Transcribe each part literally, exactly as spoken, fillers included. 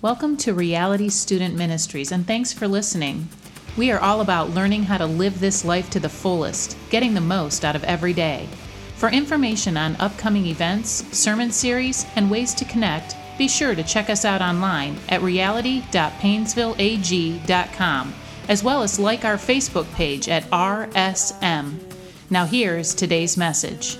Welcome to Reality Student Ministries, and thanks for listening. We are all about learning how to live this life to the fullest, getting the most out of every day. For information on upcoming events, sermon series, and ways to connect, be sure to check us out online at reality dot painesville a g dot com, as well as like our Facebook page at R S M. Now here's today's message.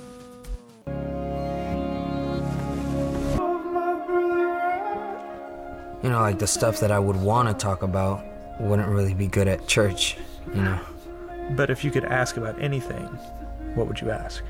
You know, like the stuff that I would want to talk about wouldn't really be good at church, you know. But if you could ask about anything, what would you ask?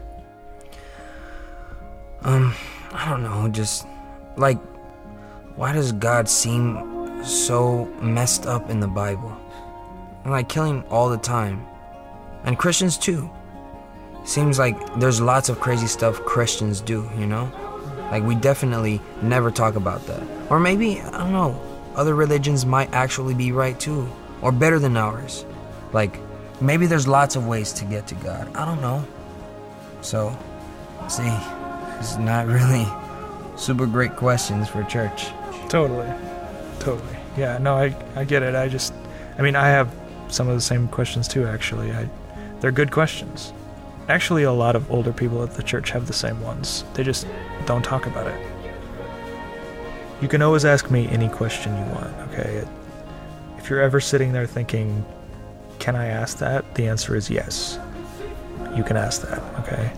Um, I don't know, just, like, why does God seem so messed up in the Bible? And, like, killing all the time. And Christians, too. Seems like there's lots of crazy stuff Christians do, you know? Like, we definitely never talk about that. Or maybe, I don't know, other religions might actually be right too, or better than ours. Like, maybe there's lots of ways to get to God. I don't know. So, see, it's not really super great questions for church. Totally. Totally. Yeah, no, I, I get it. I just, I mean, I have some of the same questions too, actually. I, they're good questions. Actually, a lot of older people at the church have the same ones. They just don't talk about it. You can always ask me any question you want, okay? If you're ever sitting there thinking, can I ask that? The answer is yes. You can ask that, okay?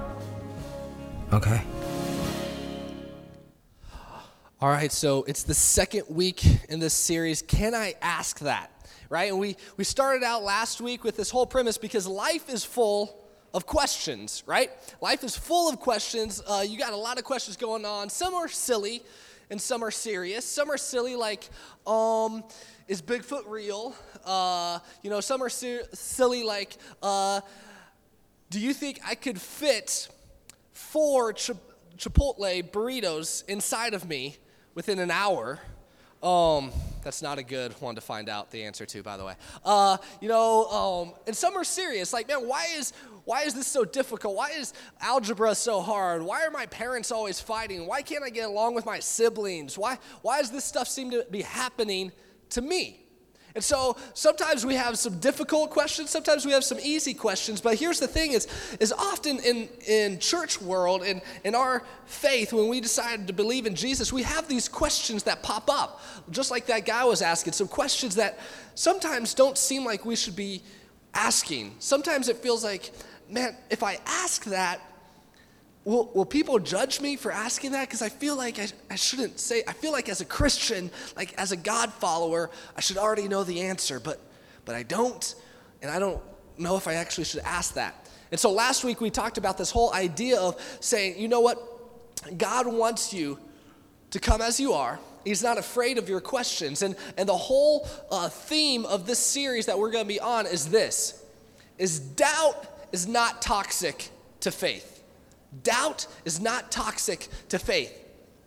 Okay. All right, so it's the second week in this series, Can I Ask That? Right? And we, we started out last week with this whole premise because life is full of questions, right? Life is full of questions. Uh, you got a lot of questions going on. Some are silly and some are serious. Some are silly like, um, is Bigfoot real? Uh, you know, some are ser- silly like, uh, do you think I could fit four Ch- Chipotle burritos inside of me within an hour? Um, that's not a good one to find out the answer to, by the way. Uh, you know, um, and some are serious. Like, man, why is why is this so difficult? Why is algebra so hard? Why are my parents always fighting? Why can't I get along with my siblings? Why why does this stuff seem to be happening to me? And so sometimes we have some difficult questions, sometimes we have some easy questions, but here's the thing is, is often in, in church world, in, in our faith, when we decide to believe in Jesus, we have these questions that pop up, just like that guy was asking, some questions that sometimes don't seem like we should be asking. Sometimes it feels like, man, if I ask that, Will, will people judge me for asking that? Because I feel like I, I shouldn't say, I feel like as a Christian, like as a God follower, I should already know the answer, but but I don't, and I don't know if I actually should ask that. And so last week we talked about this whole idea of saying, you know what, God wants you to come as you are. He's not afraid of your questions. And, and the whole uh, theme of this series that we're going to be on is this, is doubt is not toxic to faith. Doubt is not toxic to faith.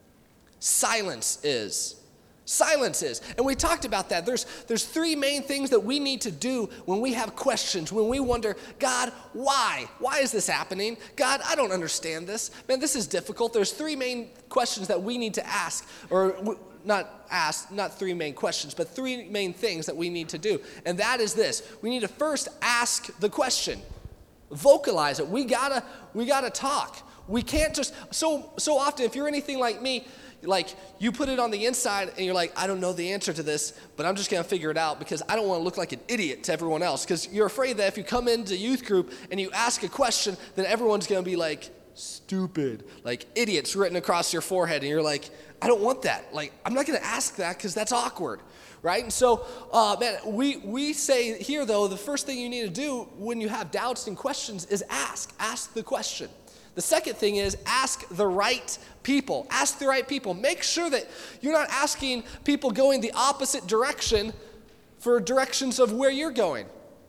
Silence is. Silence is. And we talked about that. There's, there's three main things that we need to do when we have questions, when we wonder, God, why? Why is this happening? God, I don't understand this. Man, this is difficult. There's three main questions that we need to ask, or not ask, not three main questions, but three main things that we need to do. And that is this. We need to first ask the question. Vocalize it. We gotta, we gotta talk. We can't just, so so often, if you're anything like me, like you put it on the inside and you're like, I don't know the answer to this, but I'm just gonna figure it out because I don't wanna look like an idiot to everyone else. Because you're afraid that if you come into youth group and you ask a question, then everyone's gonna be like, stupid, like idiots written across your forehead. And you're like, I don't want that. Like, I'm not gonna ask that because that's awkward. Right? And so, uh, man, we, we say here, though, the first thing you need to do when you have doubts and questions is ask. Ask the question. The second thing is ask the right people. Ask the right people. Make sure that you're not asking people going the opposite direction for directions of where you're going.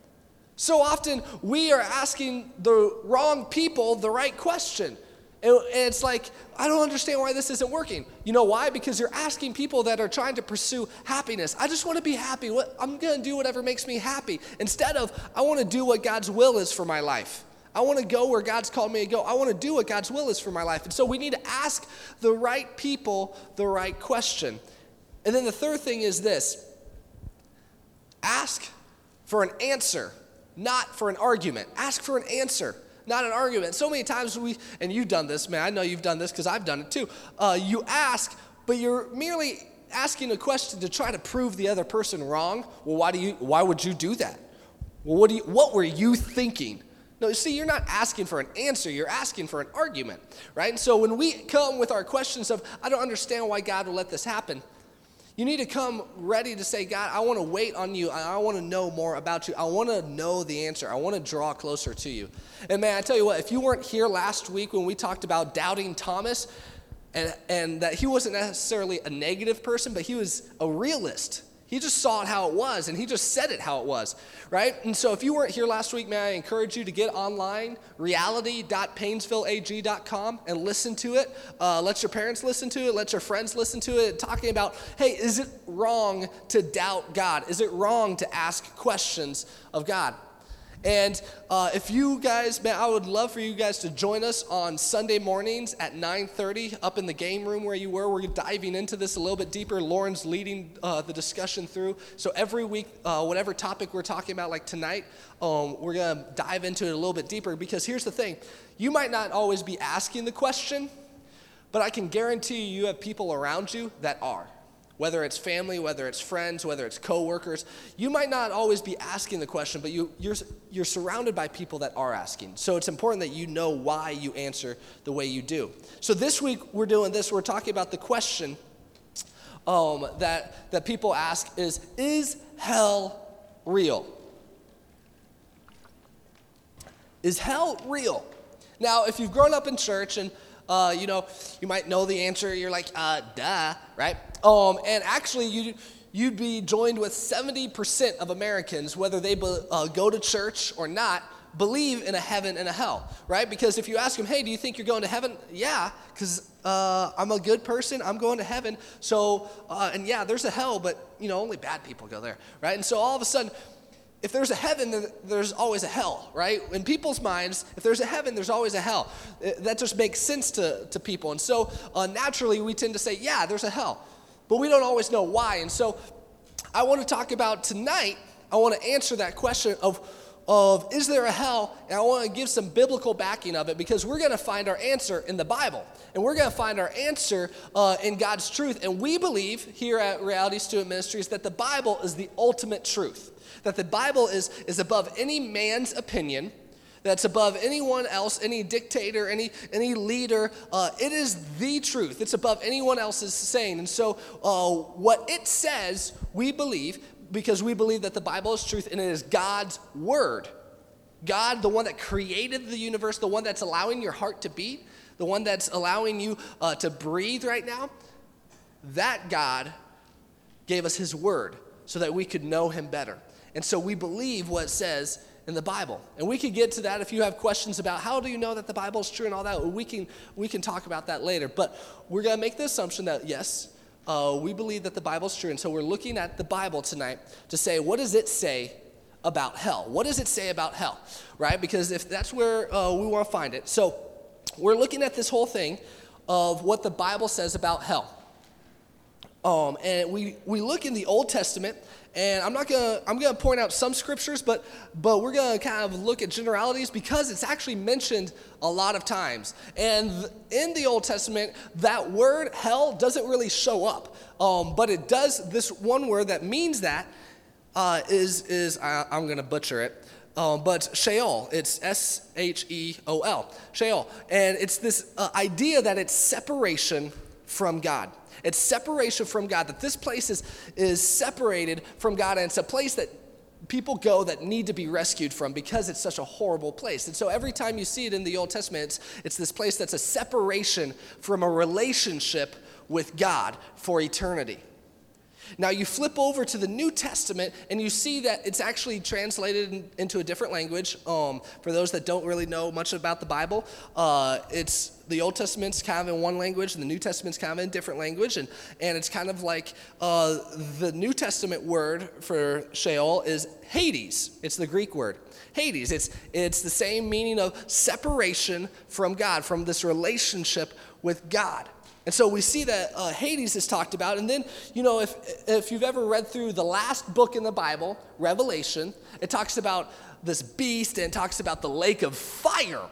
So often, we are asking the wrong people the right question. And it's like, I don't understand why this isn't working. You know why? Because you're asking people that are trying to pursue happiness. I just want to be happy. What, I'm going to do whatever makes me happy. Instead of, I want to do what God's will is for my life. I want to go where God's called me to go. I want to do what God's will is for my life. And so we need to ask the right people the right question. And then the third thing is this: ask for an answer, not for an argument. Ask for an answer, not an argument. So many times we, and you've done this, man, I know you've done this because I've done it too. Uh, you ask, but you're merely asking a question to try to prove the other person wrong. Well, why do you? Why would you do that? Well, what do you? What were you thinking? No, see, you're not asking for an answer. You're asking for an argument, right? And so when we come with our questions of, I don't understand why God would let this happen, you need to come ready to say, God, I want to wait on you. I want to know more about you. I want to know the answer. I want to draw closer to you. And man, I tell you what, if you weren't here last week when we talked about doubting Thomas, and, and that he wasn't necessarily a negative person, but he was a realist. He just saw it how it was, and he just said it how it was, right? And so if you weren't here last week, may I encourage you to get online, reality dot painesville a g dot com, and listen to it. Uh, let your parents listen to it. Let your friends listen to it, talking about, hey, is it wrong to doubt God? Is it wrong to ask questions of God? And uh, if you guys, man, I would love for you guys to join us on Sunday mornings at nine thirty up in the game room where you were. We're diving into this a little bit deeper. Lauren's leading uh, the discussion through. So every week, uh, whatever topic we're talking about, like tonight, um, we're going to dive into it a little bit deeper, because here's the thing. You might not always be asking the question, but I can guarantee you, you have people around you that are. Whether it's family, whether it's friends, whether it's coworkers, you might not always be asking the question, but you, you're, you're surrounded by people that are asking. So it's important that you know why you answer the way you do. So this week we're doing this. We're talking about the question um, that, that people ask is, is hell real? Is hell real? Now, if you've grown up in church and Uh, you know, you might know the answer. You're like, uh, duh, right? Um, and actually, you, you'd be joined with seventy percent of Americans, whether they be, uh, go to church or not, believe in a heaven and a hell, right? Because if you ask them, hey, do you think you're going to heaven? Yeah, because uh, I'm a good person. I'm going to heaven. So, uh, and yeah, there's a hell, but, you know, only bad people go there, right? And so all of a sudden, if there's a heaven, then there's always a hell, right? In people's minds, if there's a heaven, there's always a hell. That just makes sense to, to people. And so uh, naturally, we tend to say, yeah, there's a hell. But we don't always know why. And so I want to talk about tonight, I want to answer that question of, of is there a hell? And I want to give some biblical backing of it, because we're going to find our answer in the Bible. And we're going to find our answer uh, in God's truth. And we believe here at Reality Student Ministries that the Bible is the ultimate truth. That the Bible is, is above any man's opinion, that's above anyone else, any dictator, any, any leader. Uh, it is the truth. It's above anyone else's saying. And so uh, what it says, we believe, because we believe that the Bible is truth, and it is God's word. God, the one that created the universe, the one that's allowing your heart to beat, the one that's allowing you uh, to breathe right now, that God gave us his word so that we could know him better. And so we believe what it says in the Bible. And we can get to that if you have questions about how do you know that the Bible is true and all that. We can we can talk about that later. But we're going to make the assumption that, yes, uh, we believe that the Bible is true. And so we're looking at the Bible tonight to say, what does it say about hell? What does it say about hell, right? Because if that's where uh, we want to find it. So we're looking at this whole thing of what the Bible says about hell. Um, and we, we look in the Old Testament, and I'm not gonna I'm gonna point out some scriptures, but but we're gonna kind of look at generalities because it's actually mentioned a lot of times. And in the Old Testament, that word hell doesn't really show up, um, but it does. This one word that means that uh, is is I, I'm gonna butcher it. Um, but Sheol, it's S H E O L, Sheol, and it's this uh, idea that it's separation from God. It's separation from God, that this place is, is separated from God, and it's a place that people go that need to be rescued from because it's such a horrible place. And so every time you see it in the Old Testament, it's, it's this place that's a separation from a relationship with God for eternity. Now you flip over to the New Testament and you see that it's actually translated in, into a different language. Um, for those that don't really know much about the Bible, uh, it's the Old Testament's kind of in one language and the New Testament's kind of in a different language. And, and it's kind of like uh, the New Testament word for Sheol is Hades. It's the Greek word. Hades. It's, it's the same meaning of separation from God, from this relationship with God. And so we see that uh, Hades is talked about. And then, you know, if if you've ever read through the last book in the Bible, Revelation, it talks about this beast and it talks about the lake of fire.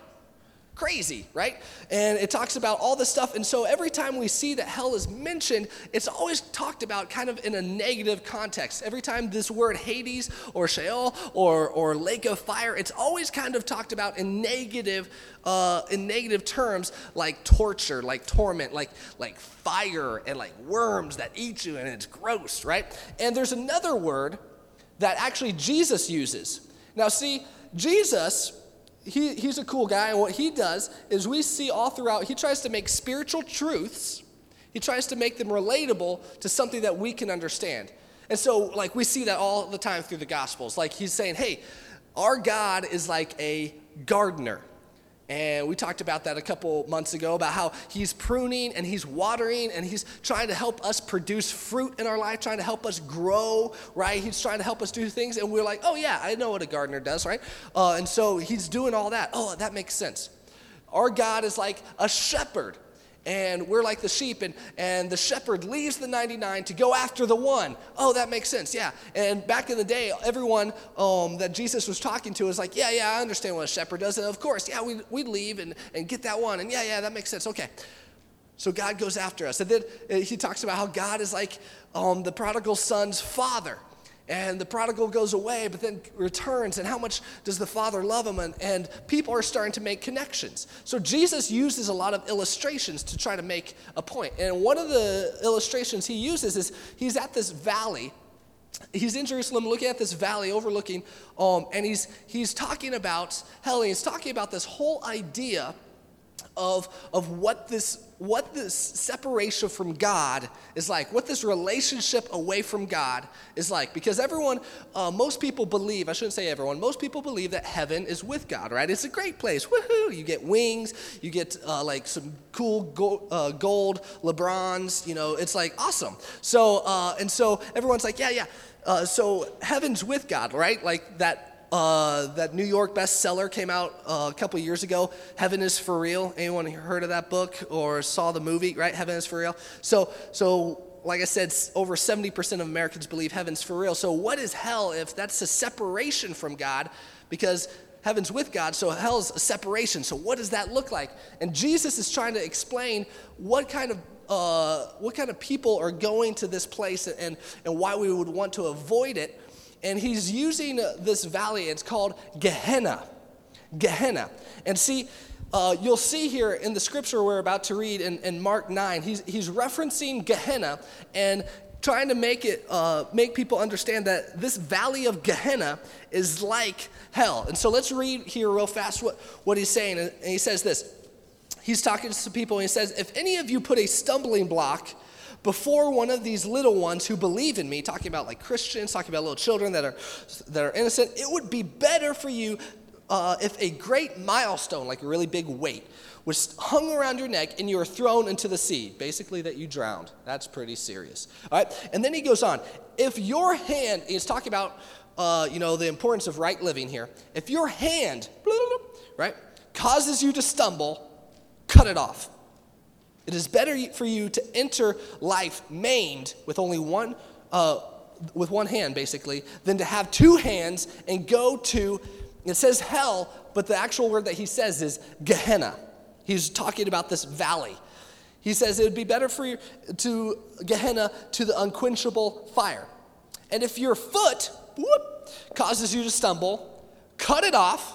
Crazy, right? And it talks about all this stuff. And so every time we see that hell is mentioned, it's always talked about kind of in a negative context. Every time this word Hades or Sheol or, or lake of fire, it's always kind of talked about in negative uh, in negative terms, like torture, like torment, like, like fire and like worms that eat you, and it's gross, right? And there's another word that actually Jesus uses. Now see, Jesus... He, he's a cool guy, and what he does is we see all throughout, he tries to make spiritual truths, he tries to make them relatable to something that we can understand. And so, like, we see that all the time through the Gospels. Like, he's saying, hey, our God is like a gardener. And we talked about that a couple months ago, about how he's pruning and he's watering and he's trying to help us produce fruit in our life, trying to help us grow, right? He's trying to help us do things. And we're like, oh, yeah, I know what a gardener does, right? Uh, and so he's doing all that. Oh, that makes sense. Our God is like a shepherd. And we're like the sheep, and, and the shepherd leaves the ninety-nine to go after the one. Oh, that makes sense, yeah. And back in the day, everyone um, that Jesus was talking to was like, yeah, yeah, I understand what a shepherd does. And of course, yeah, we'd, we'd leave and, and get that one. And yeah, yeah, that makes sense, okay. So God goes after us. And then uh, he talks about how God is like um, the prodigal son's father. And the prodigal goes away, but then returns, and how much does the father love him? And, and people are starting to make connections. So Jesus uses a lot of illustrations to try to make a point. And one of the illustrations he uses is he's at this valley. He's in Jerusalem looking at this valley overlooking, um, and he's he's talking about hell, and he's talking about this whole idea of, of what this what this separation from God is like, what this relationship away from God is like. Because everyone, uh, most people believe, I shouldn't say everyone, most people believe that heaven is with God, right? It's a great place. Woohoo! You get wings, you get uh, like some cool gold, uh, gold LeBrons, you know, it's like awesome. So, uh, and so everyone's like, yeah, yeah. Uh, so heaven's with God, right? Like that. Uh, that New York bestseller came out uh, a couple years ago, Heaven is for Real. Anyone heard of that book or saw the movie, right? Heaven is for Real. So, so like I said, over seventy percent of Americans believe heaven's for real. So what is hell if that's a separation from God? Because heaven's with God, so hell's a separation. So what does that look like? And Jesus is trying to explain what kind of uh, what kind of people are going to this place and, and why we would want to avoid it. And he's using this valley. It's called Gehenna. Gehenna. And see, uh, you'll see here in the scripture we're about to read in, in Mark nine, he's, he's referencing Gehenna and trying to make it uh, make people understand that this valley of Gehenna is like hell. And so let's read here real fast what, what he's saying. And he says this. He's talking to some people, and he says, if any of you put a stumbling block before one of these little ones who believe in me, talking about like Christians, talking about little children that are that are innocent, it would be better for you uh, if a great milestone, like a really big weight, was hung around your neck and you were thrown into the sea. Basically that you drowned. That's pretty serious. All right, and then he goes on. If your hand, he's talking about uh, you know, the importance of right living here. If your hand, right, causes you to stumble, cut it off. It is better for you to enter life maimed with only one, uh, with one hand, basically, than to have two hands and go to, it says hell, but the actual word that he says is Gehenna. He's talking about this valley. He says it would be better for you to Gehenna, to the unquenchable fire. And if your foot whoop, causes you to stumble, cut it off.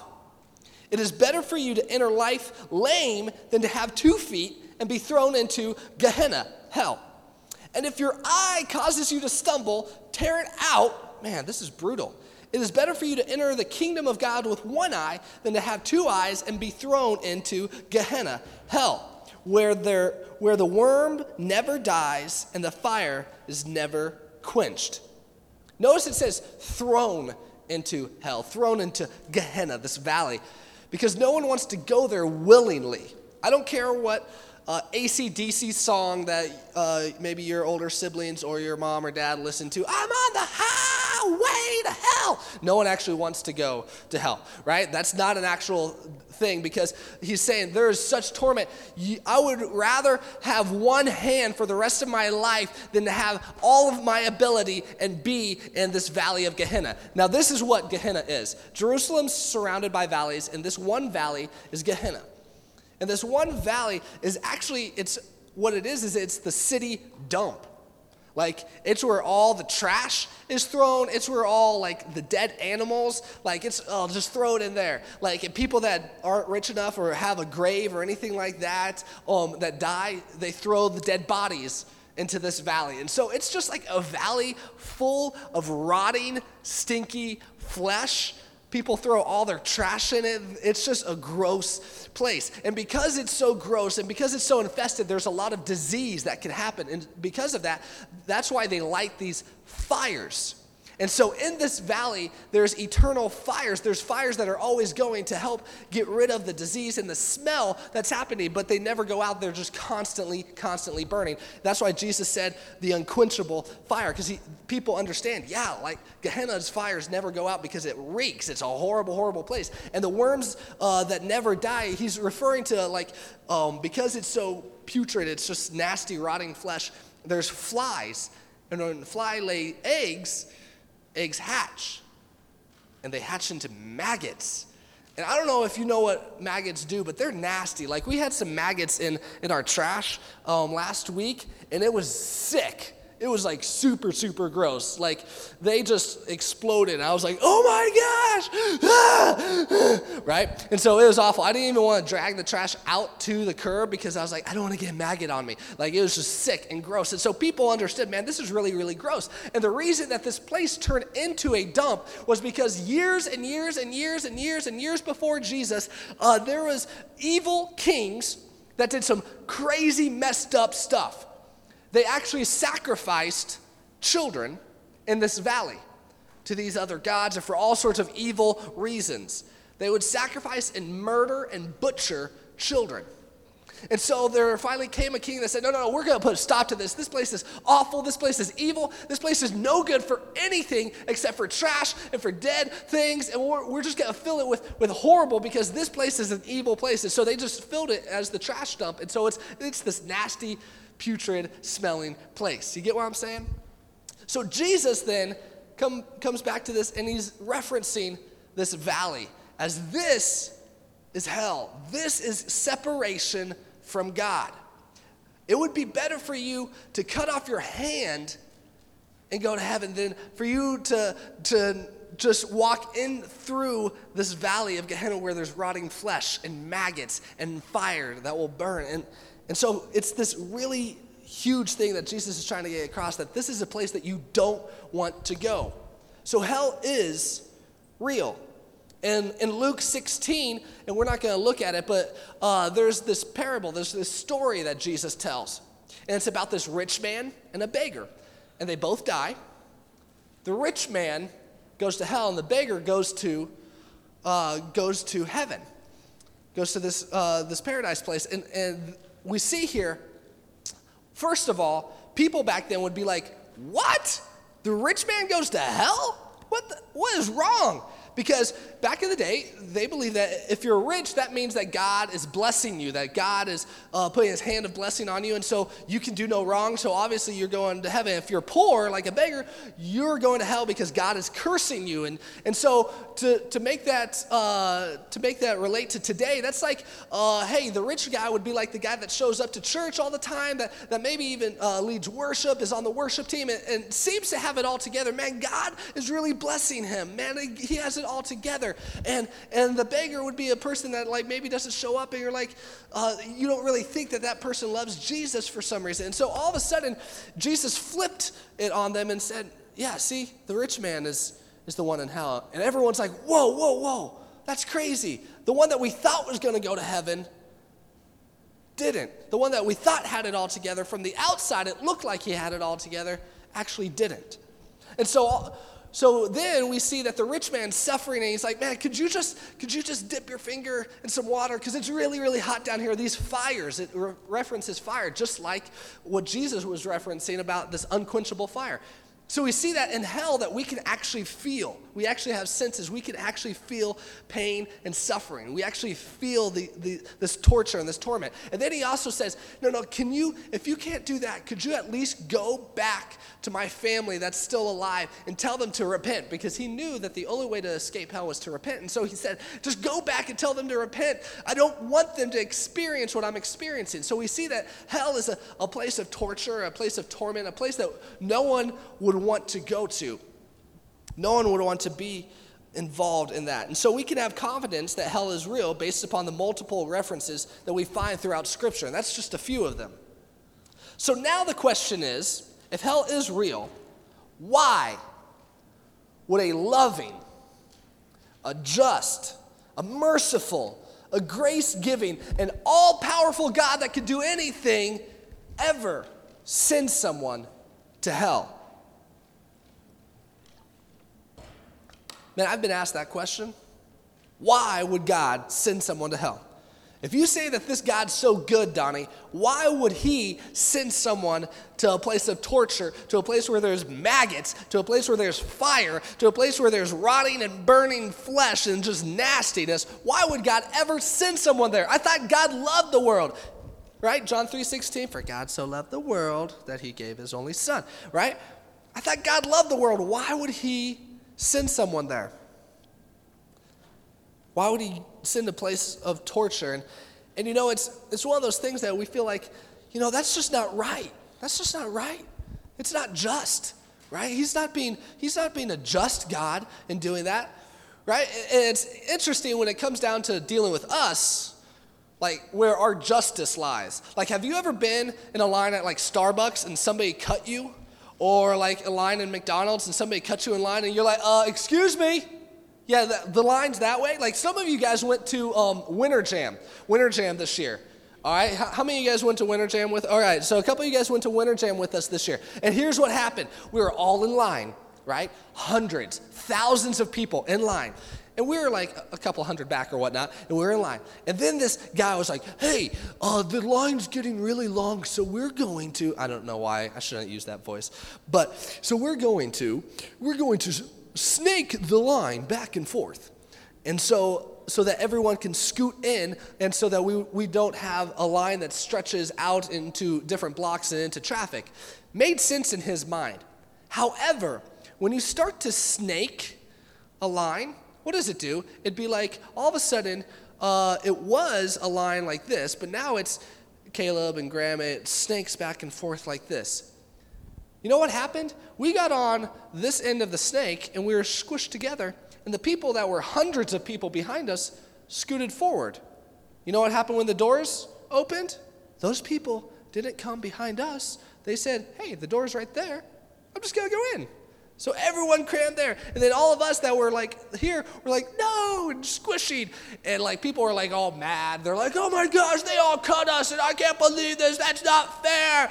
It is better for you to enter life lame than to have two feet and be thrown into Gehenna, hell. And if your eye causes you to stumble, tear it out. Man, this is brutal. It is better for you to enter the kingdom of God with one eye than to have two eyes and be thrown into Gehenna, hell, where there, where the worm never dies and the fire is never quenched. Notice it says thrown into hell, thrown into Gehenna, this valley, because no one wants to go there willingly. I don't care what Uh, A C D C song that uh, maybe your older siblings or your mom or dad listen to. I'm on the no way to hell. No one actually wants to go to hell, right? That's not an actual thing, because he's saying there is such torment. I would rather have one hand for the rest of my life than to have all of my ability and be in this valley of Gehenna. Now, this is what Gehenna is. Jerusalem's surrounded by valleys, and this one valley is Gehenna. And this one valley is actually, it's what it is, is it's the city dump. Like, it's where all the trash is thrown. It's where all, like, the dead animals, like, it's, oh, just throw it in there. Like, if people that aren't rich enough or have a grave or anything like that, um, that die, they throw the dead bodies into this valley. And so it's just like a valley full of rotting, stinky flesh. People throw all their trash in it. It's just a gross place. And because it's so gross and because it's so infested, there's a lot of disease that can happen. And because of that, that's why they light these fires. And so in this valley, there's eternal fires. There's fires that are always going to help get rid of the disease and the smell that's happening, but they never go out. They're just constantly, constantly burning. That's why Jesus said the unquenchable fire, because people understand, yeah, like Gehenna's fires never go out because it reeks. It's a horrible, horrible place. And the worms uh, that never die, he's referring to, like, um, because it's so putrid, it's just nasty, rotting flesh, there's flies. And when fly lay eggs, eggs hatch, and they hatch into maggots. And I don't know if you know what maggots do, but they're nasty. Like, we had some maggots in, in our trash um, last week, and it was sick. It was like super, super gross. Like, they just exploded. I was like, oh my gosh, ah! Right? And so it was awful. I didn't even want to drag the trash out to the curb because I was like, I don't want to get a maggot on me. Like, it was just sick and gross. And so people understood, man, this is really, really gross. And the reason that this place turned into a dump was because years and years and years and years and years before Jesus, uh, there was evil kings that did some crazy messed up stuff. They actually sacrificed children in this valley to these other gods, and for all sorts of evil reasons. They would sacrifice and murder and butcher children. And so there finally came a king that said, no, no, no, we're going to put a stop to this. This place is awful. This place is evil. This place is no good for anything except for trash and for dead things. And we're, we're just going to fill it with, with horrible, because this place is an evil place. And so they just filled it as the trash dump. And so it's it's this nasty, putrid smelling place. You get what I'm saying? So Jesus then come, comes back to this, and he's referencing this valley as this is hell. This is separation from God. It would be better for you to cut off your hand and go to heaven than for you to, to just walk in through this valley of Gehenna where there's rotting flesh and maggots and fire that will burn. And And so it's this really huge thing that Jesus is trying to get across, that this is a place that you don't want to go. So hell is real. And in Luke sixteen, and we're not going to look at it, but uh, there's this parable, there's this story that Jesus tells. And it's about this rich man and a beggar. And they both die. The rich man goes to hell, and the beggar goes to uh, goes to heaven. Goes to this uh, this paradise place. And, and we see here, first of all, people back then would be like, what? The rich man goes to hell? What the, what is wrong? Because back in the day, they believed that if you're rich, that means that God is blessing you, that God is uh, putting his hand of blessing on you, and so you can do no wrong, so obviously you're going to heaven. If you're poor, like a beggar, you're going to hell because God is cursing you. And and so to, to make that uh, to make that relate to today, that's like, uh, hey, the rich guy would be like the guy that shows up to church all the time, that, that maybe even uh, leads worship, is on the worship team, and, and seems to have it all together. Man, God is really blessing him. Man, he has it all together. And and the beggar would be a person that like maybe doesn't show up, and you're like, uh, you don't really think that that person loves Jesus for some reason. And so all of a sudden, Jesus flipped it on them and said, yeah, see, the rich man is, is the one in hell. And everyone's like, whoa, whoa, whoa, that's crazy. The one that we thought was going to go to heaven didn't. The one that we thought had it all together, from the outside it looked like he had it all together, actually didn't. And so So then we see that the rich man's suffering, and he's like, man, could you just could you just dip your finger in some water? Because it's really, really hot down here. These fires, it re- references fire, just like what Jesus was referencing about this unquenchable fire. So we see that in hell that we can actually feel. We actually have senses. We can actually feel pain and suffering. We actually feel the, the this torture and this torment. And then he also says, no, no, can you, if you can't do that, could you at least go back to my family that's still alive and tell them to repent? Because he knew that the only way to escape hell was to repent. And so he said, just go back and tell them to repent. I don't want them to experience what I'm experiencing. So we see that hell is a, a place of torture, a place of torment, a place that no one would want to go to. No one would want to be involved in that. And so we can have confidence that hell is real based upon the multiple references that we find throughout Scripture. And that's just a few of them. So now the question is, if hell is real, why would a loving, a just, a merciful, a grace-giving, and all-powerful God that could do anything ever send someone to hell? Man, I've been asked that question. Why would God send someone to hell? If you say that this God's so good, Donnie, why would he send someone to a place of torture, to a place where there's maggots, to a place where there's fire, to a place where there's rotting and burning flesh and just nastiness? Why would God ever send someone there? I thought God loved the world, right? John three sixteen, for God so loved the world that he gave his only son, right? I thought God loved the world. Why would he send someone there? Why would he send a place of torture? And, and you know, it's it's one of those things that we feel like, you know, that's just not right. That's just not right. It's not just, right? He's not being he's not being a just God in doing that, right? And it's interesting when it comes down to dealing with us, like where our justice lies. Like, have you ever been in a line at like Starbucks and somebody cut you? Or like a line in McDonald's and somebody cut you in line and you're like, uh, excuse me. Yeah, the, the line's that way. Like some of you guys went to um, Winter Jam, Winter Jam this year. All right, how, how many of you guys went to Winter Jam with? All right, so a couple of you guys went to Winter Jam with us this year. And here's what happened. We were all in line, right? Hundreds, thousands of people in line. And we were like a couple hundred back or whatnot, and we were in line. And then this guy was like, hey, uh, the line's getting really long, so we're going to, I don't know why, I shouldn't use that voice, but so we're going to, we're going to snake the line back and forth. And so, so that everyone can scoot in, and so that we, we don't have a line that stretches out into different blocks and into traffic. Made sense in his mind. However, when you start to snake a line, what does it do? It'd be like, all of a sudden, uh, it was a line like this, but now it's Caleb and Graham, it snakes back and forth like this. You know what happened? We got on this end of the snake, and we were squished together, and the people that were hundreds of people behind us scooted forward. You know what happened when the doors opened? Those people didn't come behind us. They said, hey, the door's right there. I'm just going to go in. So everyone crammed there. And then all of us that were like here were like, no, and squishy. And like people were like all mad. They're like, oh my gosh, they all cut us and I can't believe this. That's not fair.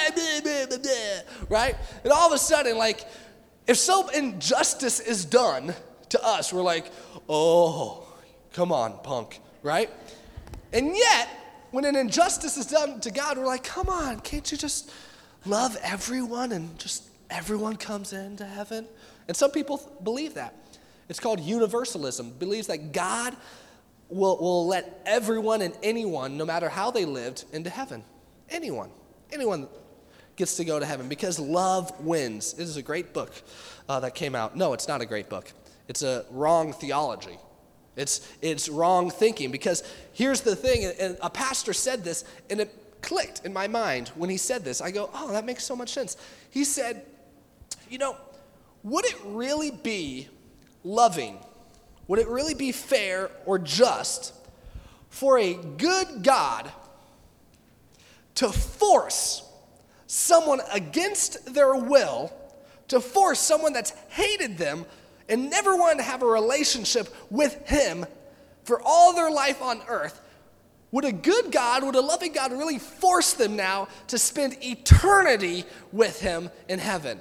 Right? And all of a sudden, like, if some injustice is done to us, we're like, oh, come on, punk. Right? And yet, when an injustice is done to God, we're like, come on, can't you just love everyone and just everyone comes into heaven? And some people th- believe that. It's called universalism. Believes that God will, will let everyone and anyone, no matter how they lived, into heaven. Anyone. Anyone gets to go to heaven because love wins. It is a great book uh, that came out. No, it's not a great book. It's a wrong theology. It's, it's wrong thinking, because here's the thing, and a pastor said this, and it clicked in my mind when he said this. I go, oh, that makes so much sense. He said, you know, would it really be loving, would it really be fair or just for a good God to force someone against their will, to force someone that's hated them and never wanted to have a relationship with him for all their life on earth? Would a good God, would a loving God really force them now to spend eternity with him in heaven?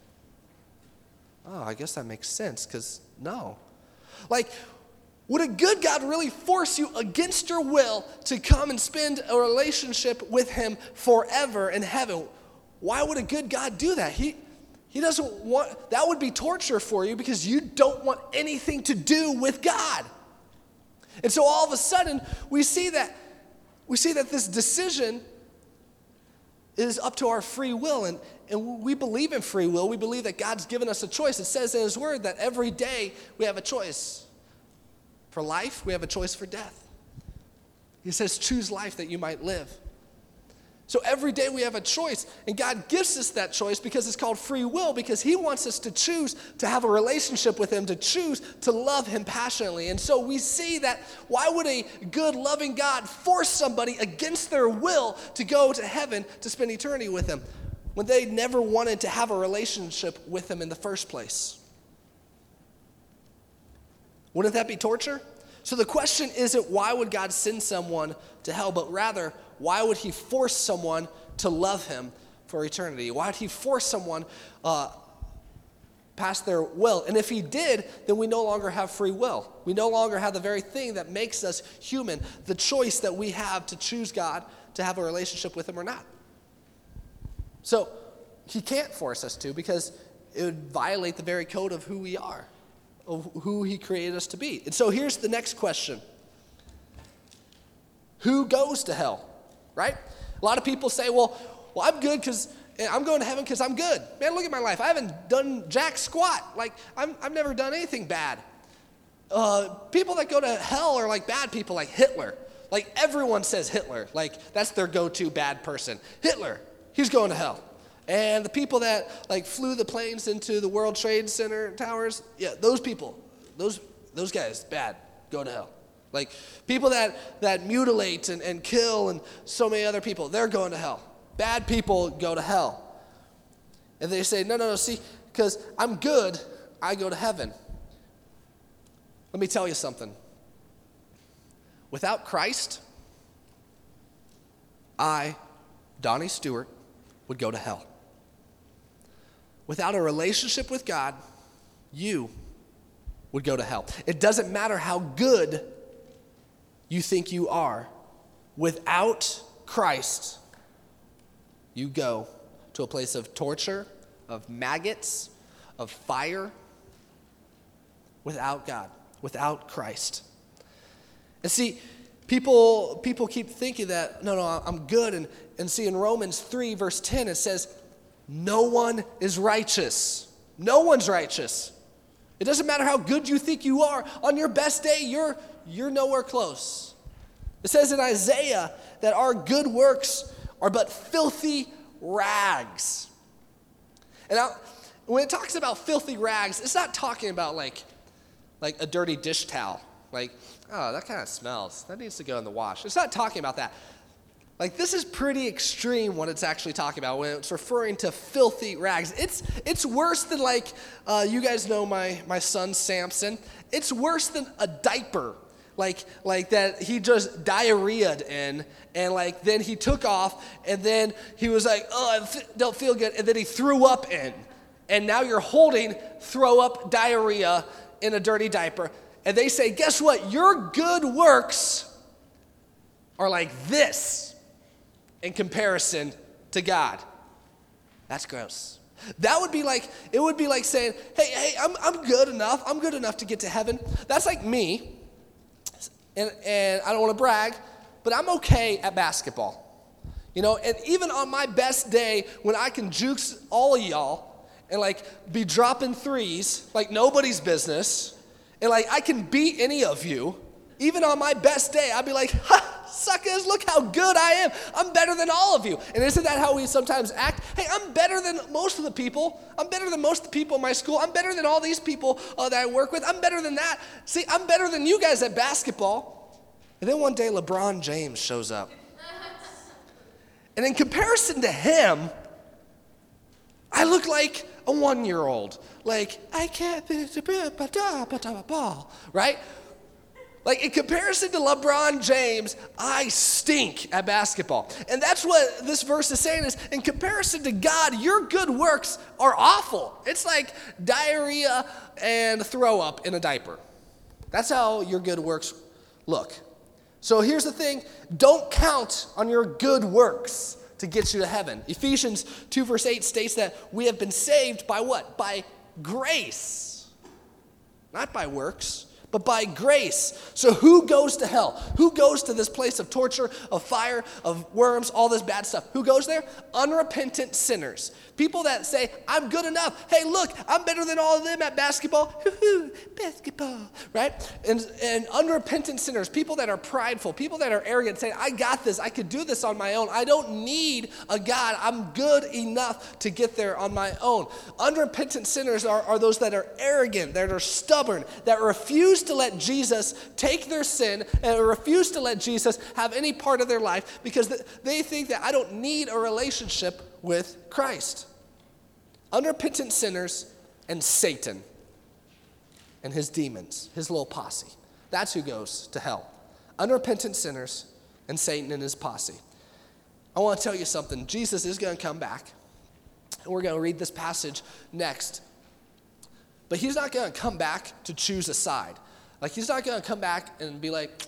Oh, I guess that makes sense, because no. Like, would a good God really force you against your will to come and spend a relationship with him forever in heaven? Why would a good God do that? He, He doesn't want, that would be torture for you because you don't want anything to do with God. And so all of a sudden, we see that, we see that this decision is up to our free will. And, and we believe in free will. We believe that God's given us a choice. It says in his word that every day we have a choice. For life, we have a choice for death. He says, choose life that you might live. So every day we have a choice, and God gives us that choice because it's called free will, because he wants us to choose to have a relationship with him, to choose to love him passionately. And so we see that why would a good, loving God force somebody against their will to go to heaven to spend eternity with him when they never wanted to have a relationship with him in the first place? Wouldn't that be torture? So the question isn't why would God send someone to hell, but rather, why would he force someone to love him for eternity? Why would he force someone uh, past their will? And if he did, then we no longer have free will. We no longer have the very thing that makes us human, the choice that we have to choose God, to have a relationship with him or not. So he can't force us to, because it would violate the very code of who we are, of who he created us to be. And so here's the next question. Who goes to hell? Right? A lot of people say, well, well, I'm good because I'm going to heaven because I'm good. Man, look at my life. I haven't done jack squat. Like, I'm, I've never done anything bad. Uh, people that go to hell are like bad people, like Hitler. Like, everyone says Hitler. Like, that's their go-to bad person. Hitler, he's going to hell. And the people that, like, flew the planes into the World Trade Center towers, yeah, those people, those those guys, bad, go to hell. Like, people that, that mutilate and, and kill and so many other people, they're going to hell. Bad people go to hell. And they say, no, no, no, see, because I'm good, I go to heaven. Let me tell you something. Without Christ, I, Donnie Stewart, would go to hell. Without a relationship with God, you would go to hell. It doesn't matter how good you think you are. Without Christ, you go to a place of torture, of maggots, of fire. Without God, without Christ. And see, people people keep thinking that, no, no, I'm good. And, and see, in Romans three, verse ten, it says, no one is righteous. No one's righteous. It doesn't matter how good you think you are. On your best day, you're You're nowhere close. It says in Isaiah that our good works are but filthy rags. And I, when it talks about filthy rags, it's not talking about like, like a dirty dish towel. Like, oh, that kind of smells. That needs to go in the wash. It's not talking about that. Like, this is pretty extreme what it's actually talking about when it's referring to filthy rags. It's it's worse than, like, uh, you guys know my, my son Samson. It's worse than a diaper. Like, like that he just diarrheaed in, and like then he took off, and then he was like, oh, I don't feel good, and then he threw up in. And now you're holding throw up diarrhea in a dirty diaper. And they say, guess what? Your good works are like this in comparison to God. That's gross. That would be like, it would be like saying, hey, hey, I'm I'm good enough. I'm good enough to get to heaven. That's like me. And, and I don't want to brag, but I'm okay at basketball. You know, and even on my best day when I can juke all of y'all and like be dropping threes like nobody's business, and like I can beat any of you, even on my best day, I'd be like, ha, suckers, look how good I am. I'm better than all of you. And isn't that how we sometimes act? Hey, I'm better than most of the people. I'm better than most of the people in my school. I'm better than all these people uh, that I work with. I'm better than that. See, I'm better than you guys at basketball. And then one day, LeBron James shows up. And in comparison to him, I look like a one-year-old. Like, I can't, right? Like, in comparison to LeBron James, I stink at basketball. And that's what this verse is saying is, in comparison to God, your good works are awful. It's like diarrhea and throw up in a diaper. That's how your good works look. So here's the thing, don't count on your good works to get you to heaven. Ephesians two verse eight states that we have been saved by what? By grace. Not by works, but by grace. So who goes to hell? Who goes to this place of torture, of fire, of worms, all this bad stuff? Who goes there? Unrepentant sinners. People that say, I'm good enough. Hey, look, I'm better than all of them at basketball. Hoo-hoo, basketball, right? And, and unrepentant sinners, people that are prideful, people that are arrogant, saying, I got this. I could do this on my own. I don't need a God. I'm good enough to get there on my own. Unrepentant sinners are, are those that are arrogant, that are stubborn, that refuse to let Jesus take their sin and refuse to let Jesus have any part of their life because they think that I don't need a relationship with Christ. Unrepentant sinners and Satan and his demons, his little posse. That's who goes to hell. Unrepentant sinners and Satan and his posse. I want to tell you something. Jesus is going to come back, and we're going to read this passage next. But he's not going to come back to choose a side. Like, he's not going to come back and be like,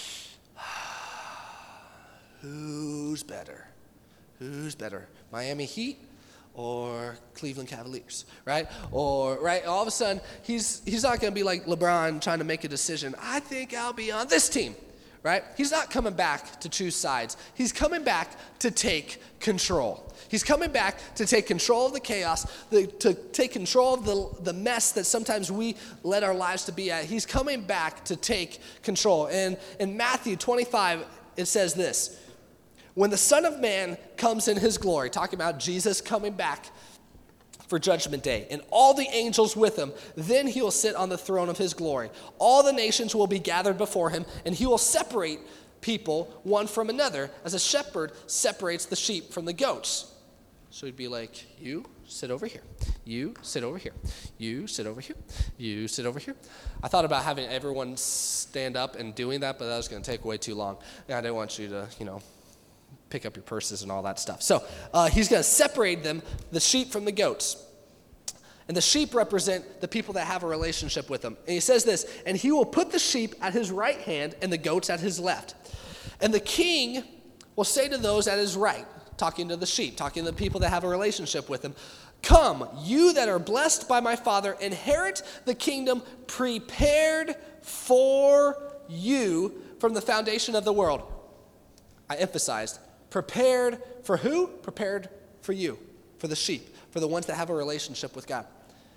who's better? Who's better? Miami Heat or Cleveland Cavaliers, right? Or, right, all of a sudden, he's he's not going to be like LeBron trying to make a decision. I think I'll be on this team, right? He's not coming back to choose sides. He's coming back to take control. He's coming back to take control of the chaos, the, to take control of the, the mess that sometimes we let our lives to be at. He's coming back to take control. And in Matthew twenty-five, it says this, when the Son of Man comes in his glory, talking about Jesus coming back for Judgment Day, and all the angels with him, then he will sit on the throne of his glory. All the nations will be gathered before him, and he will separate people one from another, as a shepherd separates the sheep from the goats. So he'd be like, you sit over here. You sit over here. You sit over here. You sit over here. I thought about having everyone stand up and doing that, but that was going to take way too long. And I didn't want you to, you know, pick up your purses and all that stuff. So uh, he's going to separate them, the sheep from the goats. And the sheep represent the people that have a relationship with him. And he says this, and he will put the sheep at his right hand and the goats at his left. And the king will say to those at his right, talking to the sheep, talking to the people that have a relationship with him, come, you that are blessed by my Father, inherit the kingdom prepared for you from the foundation of the world. I emphasized, prepared for who? Prepared for you, for the sheep, for the ones that have a relationship with God.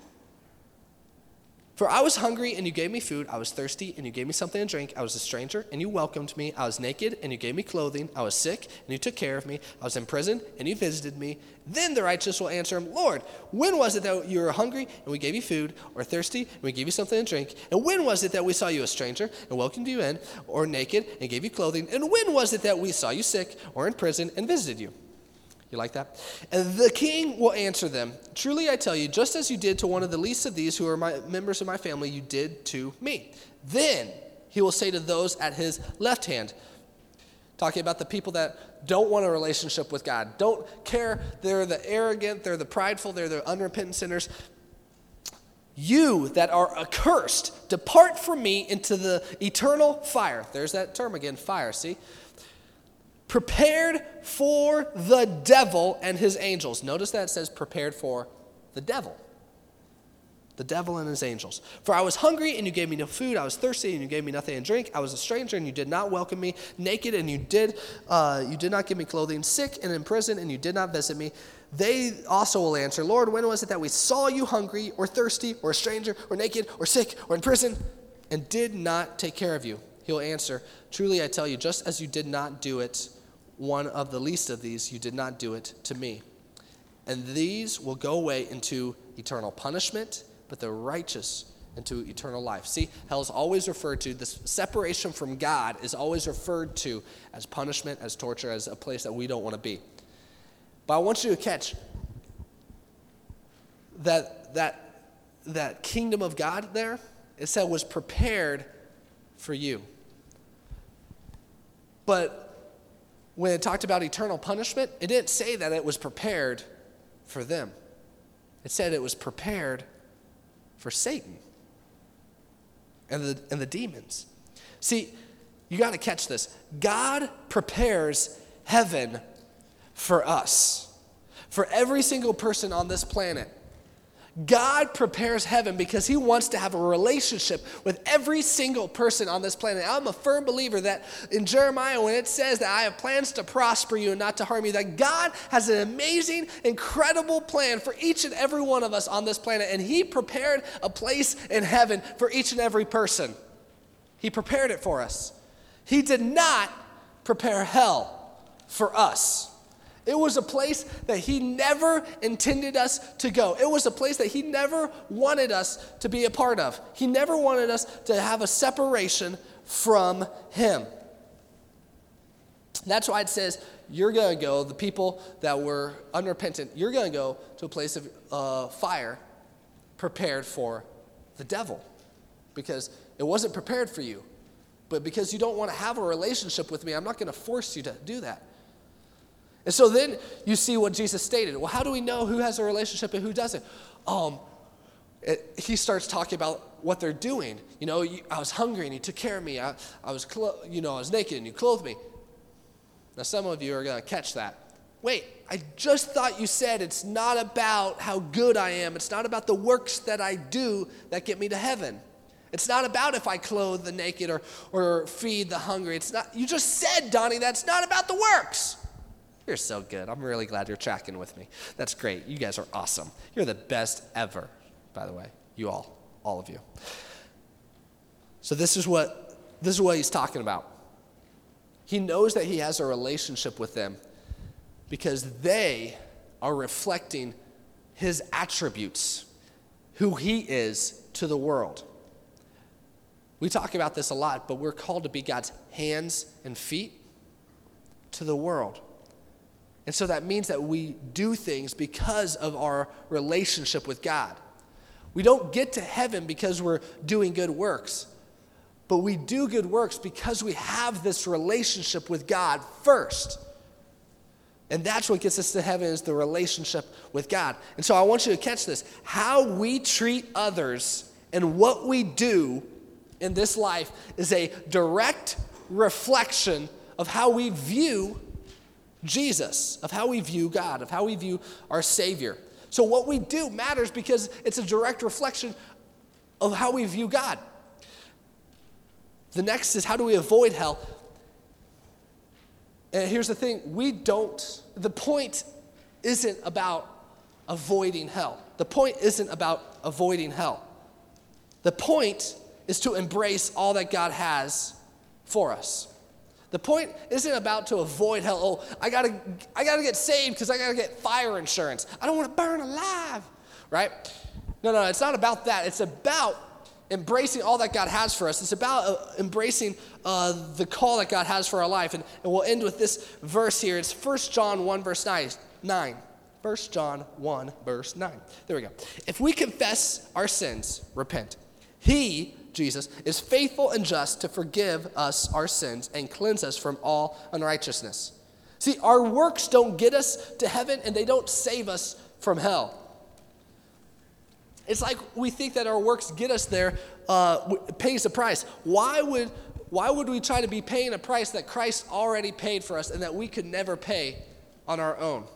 For I was hungry, and you gave me food. I was thirsty, and you gave me something to drink. I was a stranger, and you welcomed me. I was naked, and you gave me clothing. I was sick, and you took care of me. I was in prison, and you visited me. Then the righteous will answer him, Lord, when was it that you were hungry, and we gave you food, or thirsty, and we gave you something to drink? And when was it that we saw you a stranger, and welcomed you in, or naked, and gave you clothing? And when was it that we saw you sick, or in prison, and visited you? You like that? And the king will answer them, truly I tell you, just as you did to one of the least of these who are my members of my family, you did to me. Then he will say to those at his left hand, talking about the people that don't want a relationship with God, don't care, they're the arrogant, they're the prideful, they're the unrepentant sinners. You that are accursed, depart from me into the eternal fire. There's that term again, fire, see? Prepared for the devil and his angels. Notice that it says prepared for the devil. The devil and his angels. For I was hungry, and you gave me no food. I was thirsty, and you gave me nothing to drink. I was a stranger, and you did not welcome me. Naked, and you did uh, you did not give me clothing. Sick and in prison, and you did not visit me. They also will answer, Lord, when was it that we saw you hungry, or thirsty, or a stranger, or naked, or sick, or in prison, and did not take care of you? He'll answer, truly I tell you, just as you did not do it one of the least of these, you did not do it to me. And these will go away into eternal punishment, but the righteous into eternal life. See, hell is always referred to, this separation from God is always referred to as punishment, as torture, as a place that we don't want to be. But I want you to catch that that that kingdom of God there, it said was prepared for you. But when it talked about eternal punishment, it didn't say that it was prepared for them. It said it was prepared for Satan and the, and the demons. See, you got to catch this. God prepares heaven for us, for every single person on this planet. God prepares heaven because he wants to have a relationship with every single person on this planet. I'm a firm believer that in Jeremiah, when it says that I have plans to prosper you and not to harm you, that God has an amazing, incredible plan for each and every one of us on this planet, and he prepared a place in heaven for each and every person. He prepared it for us. He did not prepare hell for us. It was a place that he never intended us to go. It was a place that he never wanted us to be a part of. He never wanted us to have a separation from him. That's why it says, you're going to go, the people that were unrepentant, you're going to go to a place of uh, fire prepared for the devil. Because it wasn't prepared for you. But because you don't want to have a relationship with me, I'm not going to force you to do that. And so then you see what Jesus stated. Well, how do we know who has a relationship and who doesn't? Um, it, he starts talking about what they're doing. You know, you, I was hungry and you took care of me. I, I was, clo- you know, I was naked and you clothed me. Now, some of you are going to catch that. Wait, I just thought you said it's not about how good I am. It's not about the works that I do that get me to heaven. It's not about if I clothe the naked or, or feed the hungry. It's not. You just said, Donnie, that's not about the works. You're so good. I'm really glad you're tracking with me. That's great. You guys are awesome. You're the best ever, by the way. You all, all of you. So this is what this is what he's talking about. He knows that he has a relationship with them because they are reflecting his attributes, who he is to the world. We talk about this a lot, but we're called to be God's hands and feet to the world. And so that means that we do things because of our relationship with God. We don't get to heaven because we're doing good works, but we do good works because we have this relationship with God first. And that's what gets us to heaven, is the relationship with God. And so I want you to catch this. How we treat others and what we do in this life is a direct reflection of how we view Jesus, of how we view God, of how we view our Savior. So what we do matters because it's a direct reflection of how we view God. The next is, how do we avoid hell? And here's the thing, we don't, the point isn't about avoiding hell. The point isn't about avoiding hell. The point is to embrace all that God has for us. The point isn't about to avoid hell. Oh, I gotta, I gotta get saved because I gotta get fire insurance. I don't want to burn alive, right? No, no, it's not about that. It's about embracing all that God has for us. It's about uh, embracing uh, the call that God has for our life. And, and we'll end with this verse here. It's First John one, verse nine. First John one, verse nine. There we go. If we confess our sins, repent. He, Jesus, is faithful and just to forgive us our sins and cleanse us from all unrighteousness. See, our works don't get us to heaven and they don't save us from hell. It's like we think that our works get us there, uh, pays the price. Why would, why would we try to be paying a price that Christ already paid for us and that we could never pay on our own?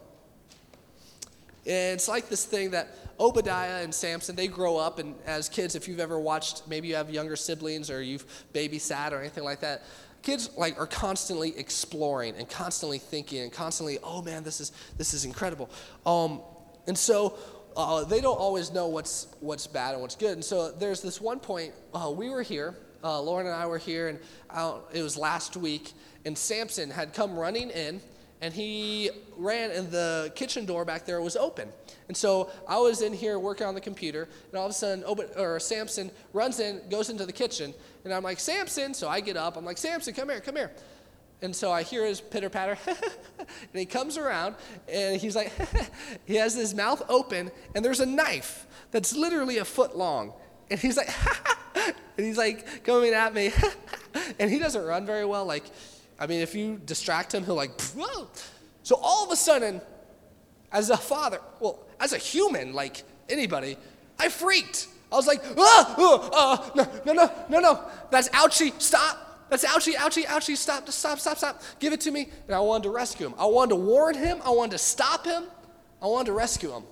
And it's like this thing that Obadiah and Samson, they grow up, and as kids, if you've ever watched, maybe you have younger siblings or you've babysat or anything like that, kids like are constantly exploring and constantly thinking and constantly, oh man, this is this is incredible. Um, and so uh, they don't always know what's what's bad and what's good. And so there's this one point, uh, we were here, uh, Lauren and I were here, and uh, it was last week, and Samson had come running in, and he ran, and the kitchen door back there was open. And so I was in here working on the computer, and all of a sudden, Ob- or Samson runs in, goes into the kitchen, and I'm like, Samson! So I get up, I'm like, Samson, come here, come here. And so I hear his pitter-patter, and he comes around, and he's like, he has his mouth open, and there's a knife that's literally a foot long. And he's like, and he's like coming at me, and he doesn't run very well, like, I mean, if you distract him, he'll like, whoa. So all of a sudden, as a father, well, as a human, like anybody, I freaked. I was like, ah, oh, uh, no, no, no, no, no, that's ouchie, stop. That's ouchie, ouchie, ouchie, stop, stop, stop, stop. Give it to me. And I wanted to rescue him. I wanted to warn him. I wanted to stop him. I wanted to rescue him.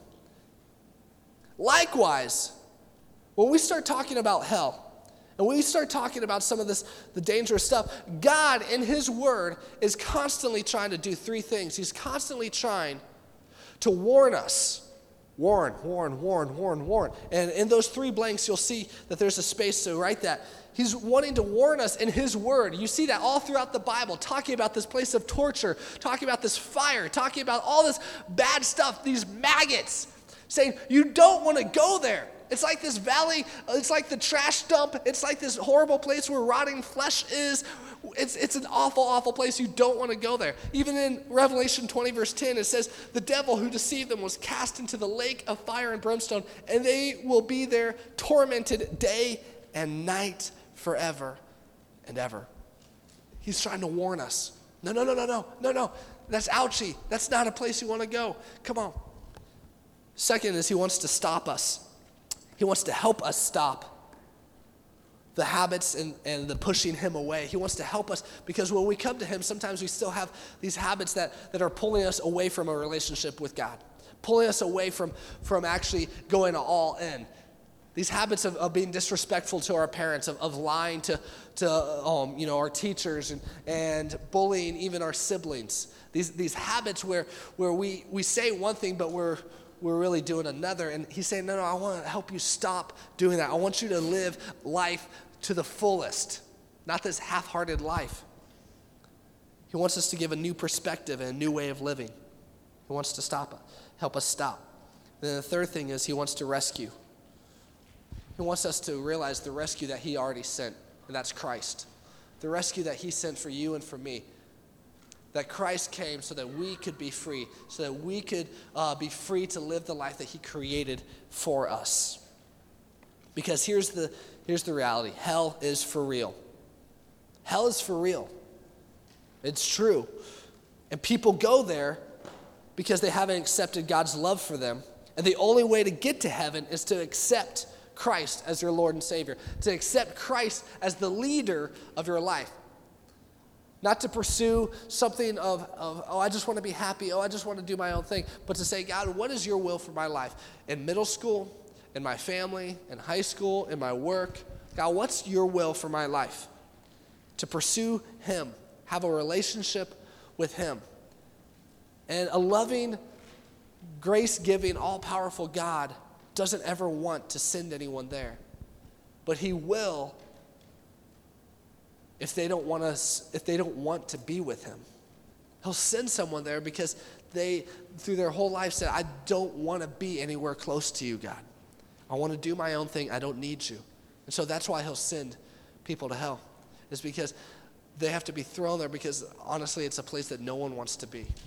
Likewise, when we start talking about hell, and when we start talking about some of this, the dangerous stuff, God in his word is constantly trying to do three things. He's constantly trying to warn us. Warn, warn, warn, warn, warn. And in those three blanks, you'll see that there's a space to write that. He's wanting to warn us in his word. You see that all throughout the Bible, talking about this place of torture, talking about this fire, talking about all this bad stuff, these maggots, saying you don't want to go there. It's like this valley, it's like the trash dump, it's like this horrible place where rotting flesh is. It's, it's an awful, awful place. You don't want to go there. Even in Revelation twenty, verse ten, it says, the devil who deceived them was cast into the lake of fire and brimstone, and they will be there tormented day and night forever and ever. He's trying to warn us. No, no, no, no, no, no, no. That's ouchie. That's not a place you want to go. Come on. Second is he wants to stop us. He wants to help us stop the habits and, and the pushing him away. He wants to help us because when we come to him, sometimes we still have these habits that, that are pulling us away from a relationship with God, pulling us away from, from actually going all in. These habits of, of being disrespectful to our parents, of, of lying to, to um, you know, our teachers and, and bullying even our siblings. These, these habits where, where we, we say one thing, but we're we're really doing another. And he's saying, no, no, I want to help you stop doing that. I want you to live life to the fullest, not this half-hearted life. He wants us to give a new perspective and a new way of living. He wants to stop, help us stop. And then the third thing is he wants to rescue. He wants us to realize the rescue that he already sent, and that's Christ. The rescue that he sent for you and for me. That Christ came so that we could be free, so that we could uh, be free to live the life that he created for us. Because here's the, here's the reality. Hell is for real. Hell is for real. It's true. And people go there because they haven't accepted God's love for them. And the only way to get to heaven is to accept Christ as your Lord and Savior, to accept Christ as the leader of your life. Not to pursue something of, of, oh, I just want to be happy. Oh, I just want to do my own thing. But to say, God, what is your will for my life? In middle school, in my family, in high school, in my work. God, what's your will for my life? To pursue him, have a relationship with him. And a loving, grace-giving, all-powerful God doesn't ever want to send anyone there. But he will if they don't want us, if they don't want to be with him. He'll send someone there because they, through their whole life, said, I don't want to be anywhere close to you, God. I want to do my own thing. I don't need you. And so that's why he'll send people to hell, is because they have to be thrown there because, honestly, it's a place that no one wants to be.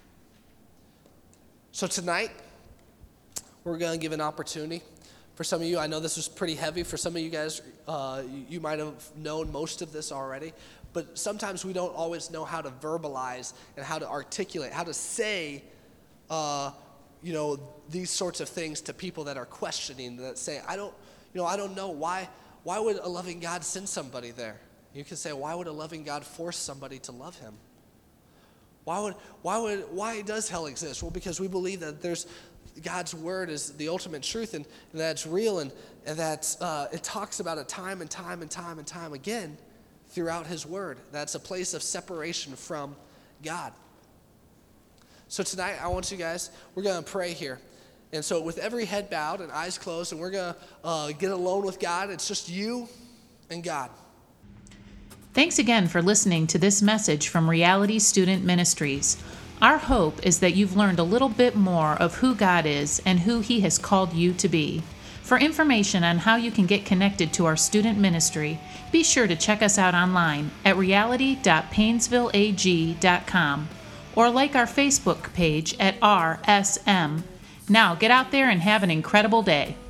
So tonight, we're going to give an opportunity. For some of you, I know this was pretty heavy. For some of you guys, uh, you, you might have known most of this already. But sometimes we don't always know how to verbalize and how to articulate, how to say, uh, you know, these sorts of things to people that are questioning, that say, I don't, you know, I don't know. Why, why would a loving God send somebody there? You can say, why would a loving God force somebody to love him? Why would, why would, why does hell exist? Well, because we believe that there's, God's word is the ultimate truth, and, and that it's real, and, and that uh, it talks about it time and time and time and time again throughout his word. That's a place of separation from God. So tonight, I want you guys, we're going to pray here. And so with every head bowed and eyes closed, and we're going to uh, get alone with God. It's just you and God. Thanks again for listening to this message from Reality Student Ministries. Our hope is that you've learned a little bit more of who God is and who he has called you to be. For information on how you can get connected to our student ministry, be sure to check us out online at reality dot painesville a g dot com or like our Facebook page at R S M. Now get out there and have an incredible day.